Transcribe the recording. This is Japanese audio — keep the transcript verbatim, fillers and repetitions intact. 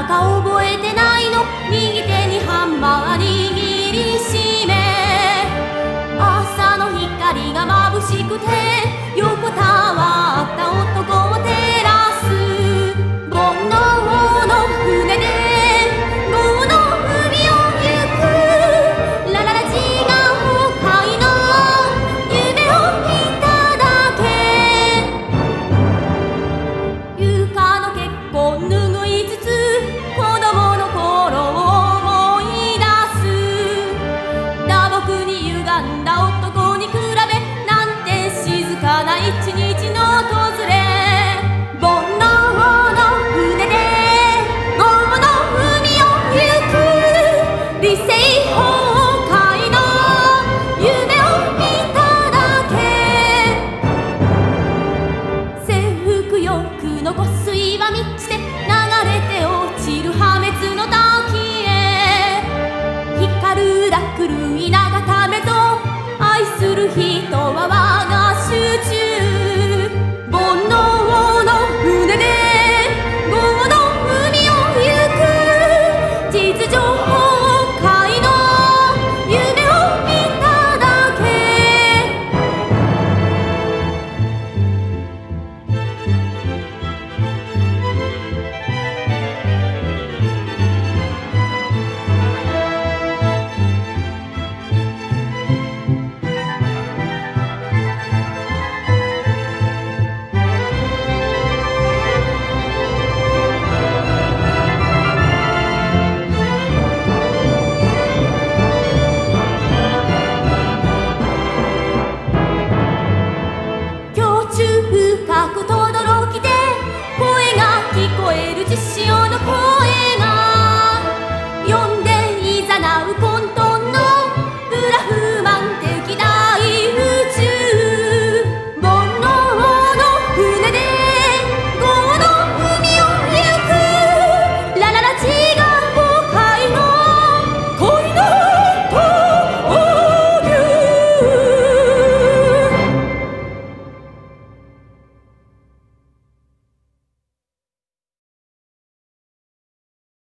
だか覚えてないの。右手にハンマー握りしめ、朝の光が眩しくて横たわった男を照らす。煩悩の船で午後の海を行く。ラララジが崩壊の夢をいただけ。床の結婚拭いつつ子供の頃を思い出す。打撲に歪んだ男に比べなんて静かな一日の訪れ。煩悩の船で午後の海を行く。理性崩壊の夢をいただけ。制服欲の湖水は満ちて流れて落ちる破滅の滝へ。光る濁流稲がためぞ愛する人